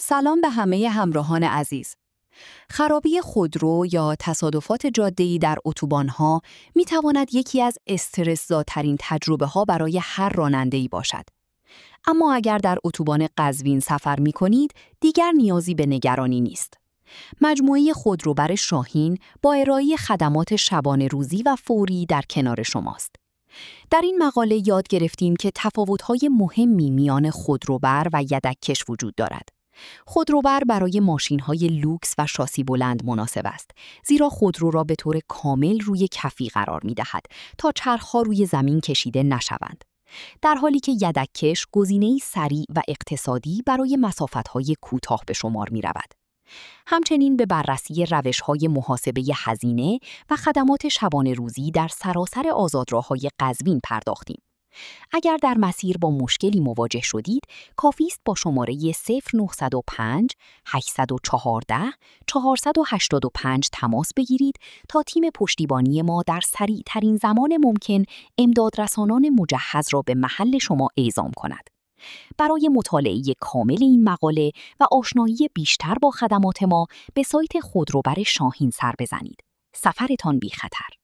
سلام به همه همراهان عزیز. خرابی خودرو یا تصادفات جاده‌ای در اتوبان‌ها می‌تواند یکی از استرس‌زاترین تجربه‌ها برای هر راننده‌ای باشد. اما اگر در اتوبان قزوین سفر می‌کنید، دیگر نیازی به نگرانی نیست. مجموعه خودروبر شاهین با ارائه خدمات شبانه روزی و فوری در کنار شماست. در این مقاله یاد گرفتیم که تفاوت‌های مهمی میان خودروبر و یدک‌کش وجود دارد. خودروبر برای ماشین‌های لوکس و شاسی بلند مناسب است، زیرا خودرو را به طور کامل روی کفی قرار می‌دهد تا چرخ‌ها روی زمین کشیده نشوند. در حالی که یدک‌کش گزینه‌ای سریع و اقتصادی برای مسافت‌های کوتاه به شمار می‌رود. همچنین به بررسی روش‌های محاسبه هزینه و خدمات شبانه روزی در سراسر آزادراه‌های قزوین پرداختیم. اگر در مسیر با مشکلی مواجه شدید، کافی است با شماره 0905 814 485 تماس بگیرید تا تیم پشتیبانی ما در سریع‌ترین زمان ممکن امدادرسانان مجهز را به محل شما اعزام کند. برای مطالعه کامل این مقاله و آشنایی بیشتر با خدمات ما، به سایت خودروبر شاهین سر بزنید. سفرتان بی خطر.